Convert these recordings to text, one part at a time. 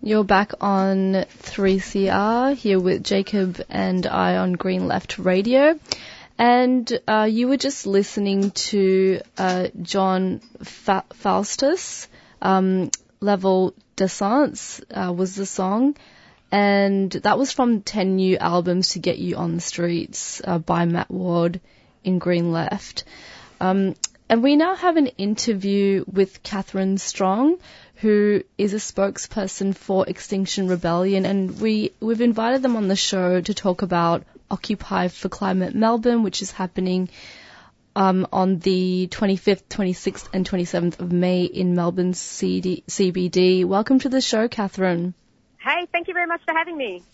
You're back on 3CR here with Jacob and I on Green Left Radio. And you were just listening to John Faustus, Level Descents was the song. And that was from 10 New Albums to Get You on the Streets by Matt Ward in Green Left. And we now have an interview with Catherine Strong, who is a spokesperson for Extinction Rebellion, and we've invited them on the show to talk about Occupy for Climate Melbourne, which is happening on the 25th, 26th and 27th of May in Melbourne CBD. Welcome to the show, Catherine. Hey, thank you very much for having me.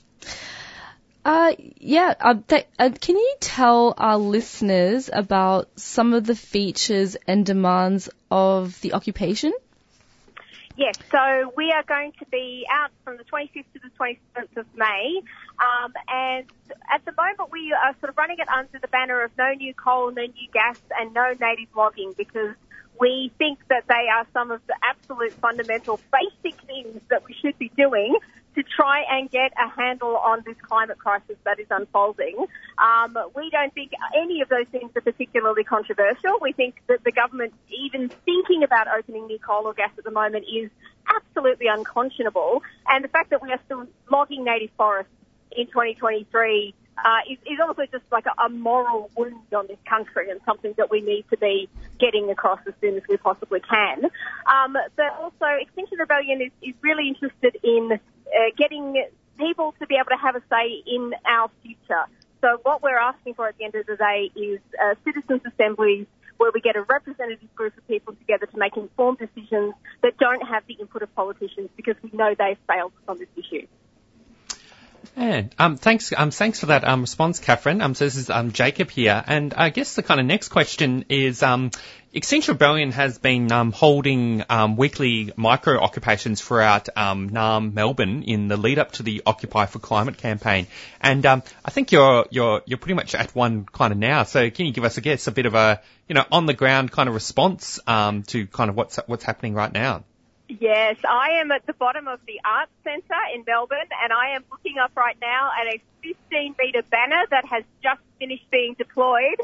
Can you tell our listeners about some of the features and demands of the occupation? Yes, so we are going to be out from the 25th to the 27th of May, and at the moment we are sort of running it under the banner of no new coal, no new gas and no native logging, because we think that they are some of the absolute fundamental basic things that we should be doing to try and get a handle on this climate crisis that is unfolding. We don't think any of those things are particularly controversial. We think that the government even thinking about opening new coal or gas at the moment is absolutely unconscionable. And the fact that we are still logging native forests in 2023 is also just like a moral wound on this country and something that we need to be getting across as soon as we possibly can. But also Extinction Rebellion is really interested in getting people to be able to have a say in our future. So what we're asking for at the end of the day is citizens' assemblies where we get a representative group of people together to make informed decisions that don't have the input of politicians, because we know they've failed on this issue. And thanks for that response, Catherine. So this is Jacob here, and I guess the kind of next question is Extinction Rebellion has been holding weekly micro occupations throughout NARM Melbourne in the lead up to the Occupy for Climate campaign, and I think you're pretty much at one kind of now. So can you give us, I guess, a bit of a on the ground kind of response to kind of what's happening right now? Yes, I am at the bottom of the Arts Centre in Melbourne, and I am looking up right now at a 15-metre banner that has just finished being deployed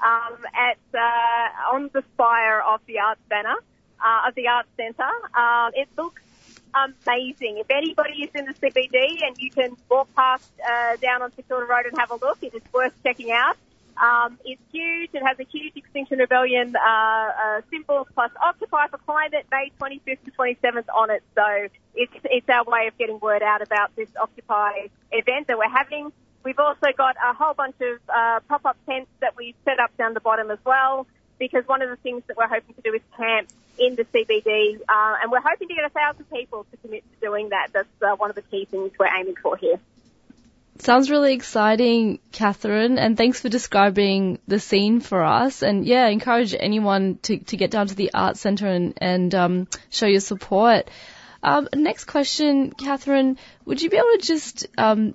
on the spire of the Arts Banner of the Arts Centre. It looks amazing. If anybody is in the CBD and you can walk past down on Victoria Road and have a look, it is worth checking out. It's huge. It has a huge Extinction Rebellion symbol plus Occupy for Climate May 25th to 27th on it. So it's our way of getting word out about this Occupy event that we're having. We've also got a whole bunch of pop-up tents that we've set up down the bottom as well, because one of the things that we're hoping to do is camp in the CBD, and we're hoping to get 1,000 people to commit to doing that. That's one of the key things we're aiming for here. Sounds really exciting, Catherine, and thanks for describing the scene for us. And yeah, encourage anyone to get down to the Arts Centre and show your support. Next question, Catherine, would you be able to just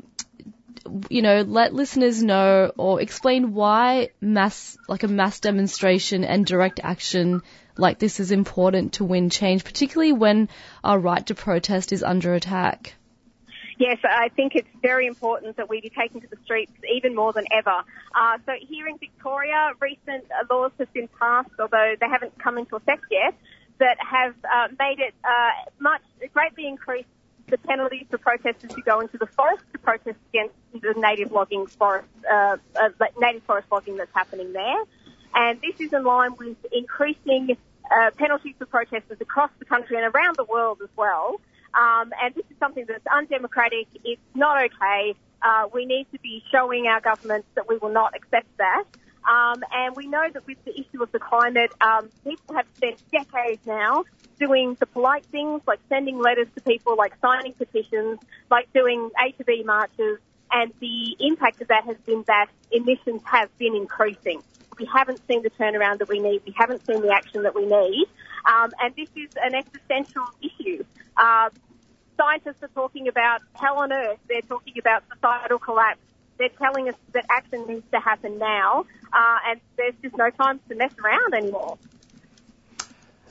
let listeners know or explain why a mass demonstration and direct action like this is important to win change, particularly when our right to protest is under attack? Yes, I think it's very important that we be taken to the streets even more than ever. So here in Victoria, recent laws have been passed, although they haven't come into effect yet, that have made it greatly increased the penalties for protesters who go into the forest to protest against the native forest logging that's happening there. And this is in line with increasing penalties for protesters across the country and around the world as well. And this is something that's undemocratic. It's not okay. We need to be showing our governments that we will not accept that. And we know that with the issue of the climate, people have spent decades now doing the polite things like sending letters to people, like signing petitions, like doing A to B marches. And the impact of that has been that emissions have been increasing. We haven't seen the turnaround that we need. We haven't seen the action that we need. And this is an existential issue. Scientists are talking about hell on earth. They're talking about societal collapse. They're telling us that action needs to happen now, and there's just no time to mess around anymore.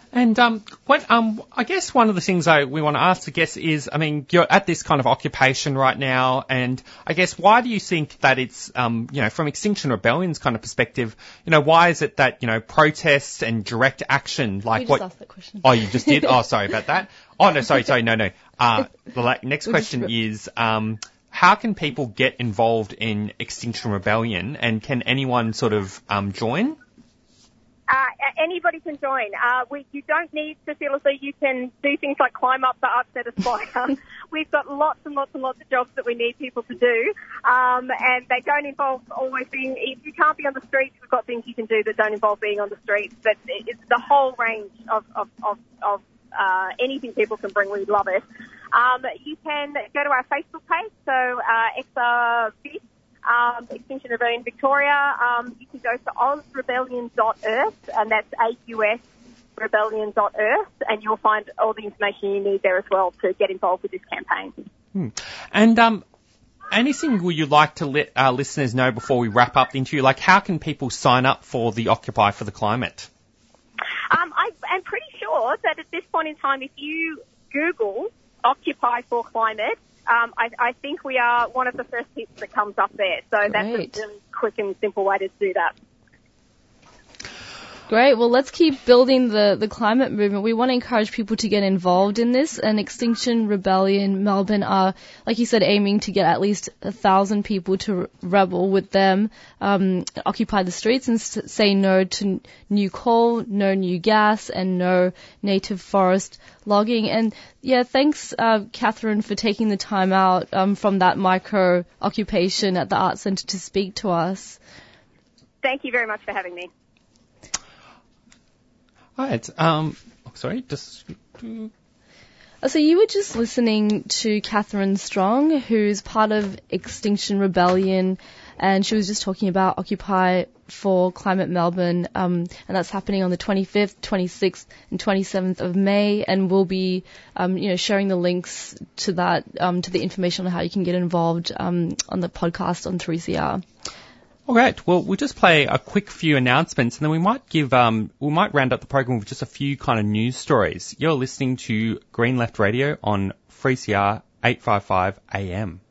And I guess one of the things we want to ask, I guess, is, I mean, you're at this kind of occupation right now, and I guess why do you think that it's, from Extinction Rebellion's kind of perspective, why is it that, protests and direct action, like we just asked that question. Oh, you just did? Oh, sorry about that. Oh, no, sorry, no. The next question is, how can people get involved in Extinction Rebellion, and can anyone sort of join? Anybody can join. You don't need to feel as though you can do things like climb up the Artsnet Aspire. We've got lots and lots and lots of jobs that we need people to do, and they don't involve always being. If you can't be on the streets, we've got things you can do that don't involve being on the streets. But it's the whole range of anything people can bring. We love it. You can go to our Facebook page, so XRVIC. Extinction Rebellion Victoria. You can go to AusRebellion.earth, and that's AUS Rebellion.earth, and you'll find all the information you need there as well to get involved with this campaign. And anything would you like to let our listeners know before we wrap up the interview? Like, how can people sign up for the Occupy for the Climate? I'm pretty sure that at this point in time, if you Google Occupy for Climate, I think we are one of the first hits that comes up there. So Great. That's a really quick and simple way to do that. Great. Well, let's keep building the climate movement. We want to encourage people to get involved in this. And Extinction Rebellion Melbourne are, like you said, aiming to get at least 1,000 people to rebel with them, occupy the streets and say no to new coal, no new gas, and no native forest logging. And yeah, thanks, Catherine, for taking the time out from that micro occupation at the Arts Centre to speak to us. Thank you very much for having me. Right. Sorry, just... So you were just listening to Catherine Strong, who's part of Extinction Rebellion, and she was just talking about Occupy for Climate Melbourne, and that's happening on the 25th, 26th, and 27th of May, and we'll be, sharing the links to that, to the information on how you can get involved, on the podcast on 3CR. All right. Well, we'll just play a quick few announcements, and then we might round up the program with just a few kind of news stories. You're listening to Green Left Radio on 3CR 855 AM.